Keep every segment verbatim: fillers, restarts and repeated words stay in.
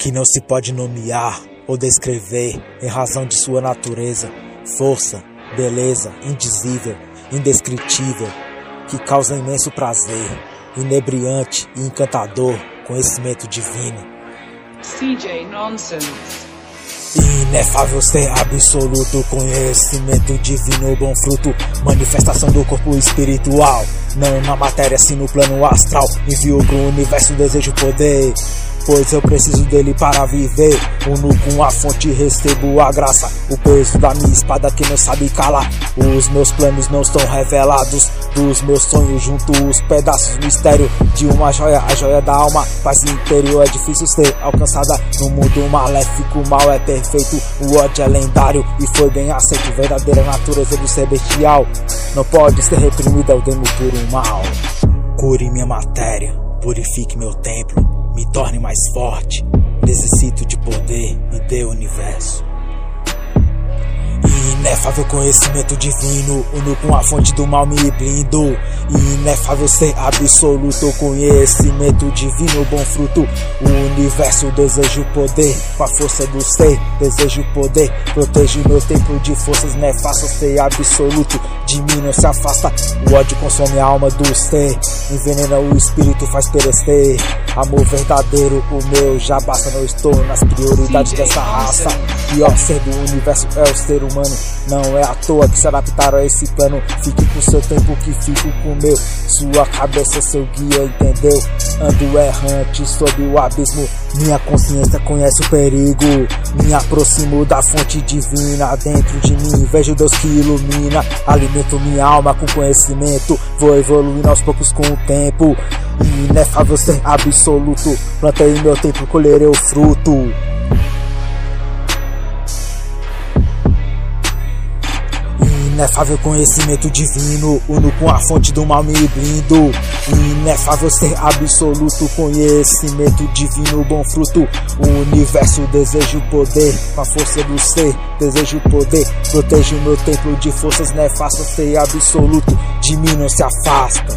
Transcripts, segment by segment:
que não se pode nomear ou descrever em razão de sua natureza, força, beleza, indizível, indescritível, que causa imenso prazer, inebriante e encantador, conhecimento divino. C J Nonsense. Inefável ser absoluto, conhecimento divino, bom fruto, manifestação do corpo espiritual, não na matéria, sim no plano astral. Envio pro universo o desejo poder, pois eu preciso dele para viver. Uno com a fonte, recebo a graça, o peso da minha espada que não sabe calar. Os meus planos não estão revelados, dos meus sonhos junto os pedaços, mistério de uma joia, a joia da alma. Paz interior é difícil ser alcançada no mundo maléfico, o mal é perfeito, o ódio é lendário e foi bem aceito. Verdadeira natureza do ser bestial não pode ser reprimida, eu demo por um mal. Cure minha matéria, purifique meu templo, me torne mais forte, necessito de poder, me dê o universo. Inefável conhecimento divino, uno com a fonte do mal, me blindo. Inefável ser absoluto, conhecimento divino, bom fruto. O universo desejo poder, com a força do ser, desejo poder. Protejo meu templo de forças nefastas, ser absoluto, de mim não se afasta. O ódio consome a alma do ser, envenena o espírito, faz perecer. Amor verdadeiro, o meu já basta, não estou nas prioridades dessa raça. Pior ser do universo é o ser humano, não é à toa que se adaptaram a esse plano. Fique com seu tempo que fico com o meu, sua cabeça seu guia, entendeu? Ando errante sob o abismo, minha consciência conhece o perigo. Me aproximo da fonte divina dentro de mim, vejo Deus que ilumina. Alimento minha alma com conhecimento, vou evoluindo aos poucos com o tempo. Inefável ser absoluto, plantei meu tempo, colherei o fruto. Inefável conhecimento divino, uno com a fonte do mal, me blindo. Inefável ser absoluto, conhecimento divino, bom fruto. O universo desejo poder, com a força do ser, desejo poder. Protejo meu templo de forças nefastas, ser absoluto, de mim não se afasta.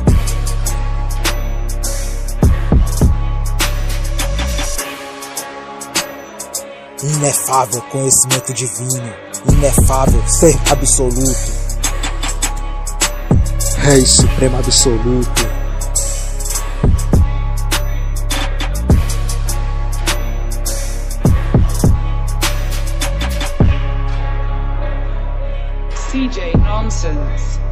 Inefável conhecimento divino, inefável ser absoluto, Rei Supremo absoluto. C J Nonsense.